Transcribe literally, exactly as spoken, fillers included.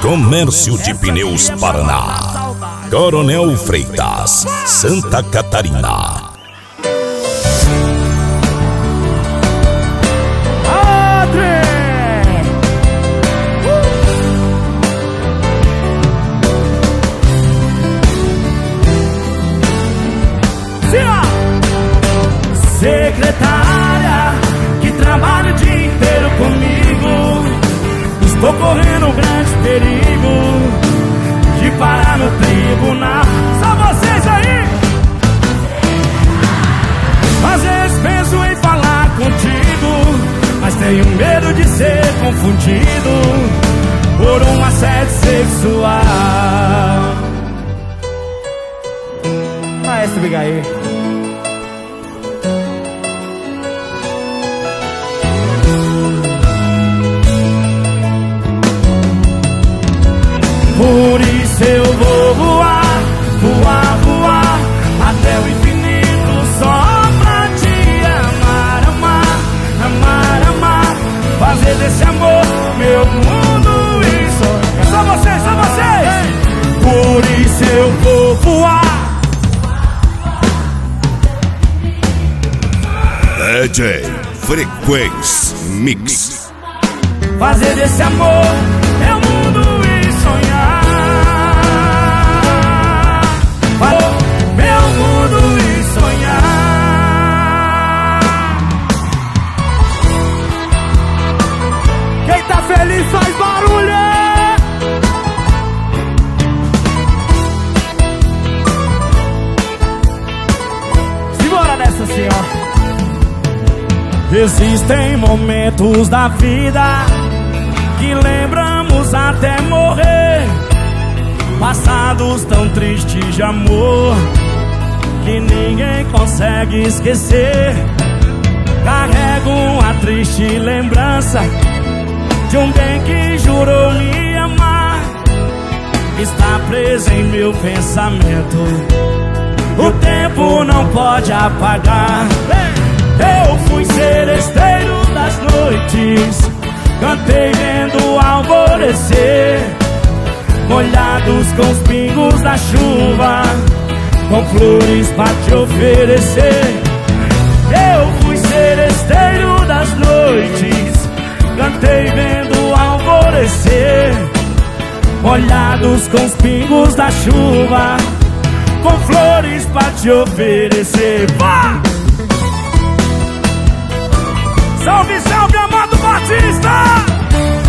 Comércio de Pneus Paraná, Coronel Freitas, Santa Catarina. Secretária, que trabalha o dia inteiro comigo, estou correndo um grande perigo de parar no tribunal. Só vocês aí! Às vezes penso em falar contigo, mas tenho medo de ser confundido por um assédio sexual. Maestro Bigaí. Por isso eu vou voar, voar, voar até o infinito só pra te amar, amar, amar, amar, fazer desse amor meu mundo e sonhar. Só vocês, só vocês! Por isso eu vou voar. D J Frequência Mix. Fazer desse amor meu mundo e sonhar. Meu mundo e sonhar. Quem tá feliz faz barulho. Simbora nessa, senhora. Existem momentos da vida que lembramos até morrer, passados tão tristes de amor que ninguém consegue esquecer. Carrego uma triste lembrança de um bem que jurou me amar. Está preso em meu pensamento, o tempo não pode apagar. Eu fui seresteiro das noites, cantei vendo o alvorecer, molhados com os pingos da chuva, com flores pra te oferecer. Eu fui seresteiro das noites, cantei vendo o alvorecer, molhados com os pingos da chuva, com flores pra te oferecer. Vá! Salve, salve, Amado Batista!